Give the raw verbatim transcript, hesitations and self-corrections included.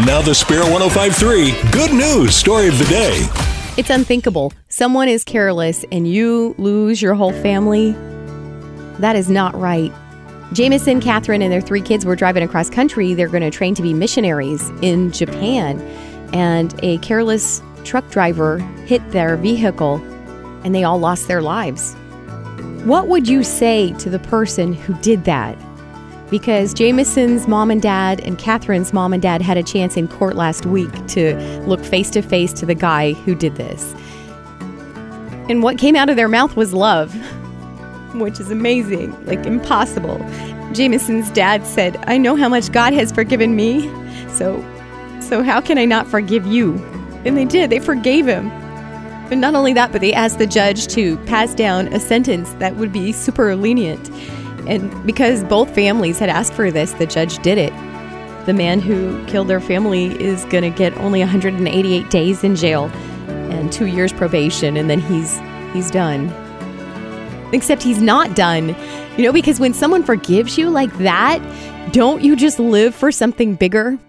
Now the Spare one oh five point three Good News Story of the Day. It's unthinkable. Someone is careless and you lose your whole family. That is not right. Jameson, Catherine, and their three kids were driving across country. They're going to train to be missionaries in Japan. And a careless truck driver hit their vehicle and they all lost their lives. What would you say to the person who did that? Because Jameson's mom and dad and Catherine's mom and dad had a chance in court last week to look face to face to the guy who did this. And what came out of their mouth was love, which is amazing, like impossible. Jameson's dad said, "I know how much God has forgiven me, so, so how can I not forgive you?" And they did, they forgave him. And not only that, but they asked the judge to pass down a sentence that would be super lenient. And because both families had asked for this, the judge did it. The man who killed their family is going to get only one hundred eighty-eight days in jail and two years probation, and then he's he's done. Except he's not done, you know, because when someone forgives you like that, don't you just live for something bigger?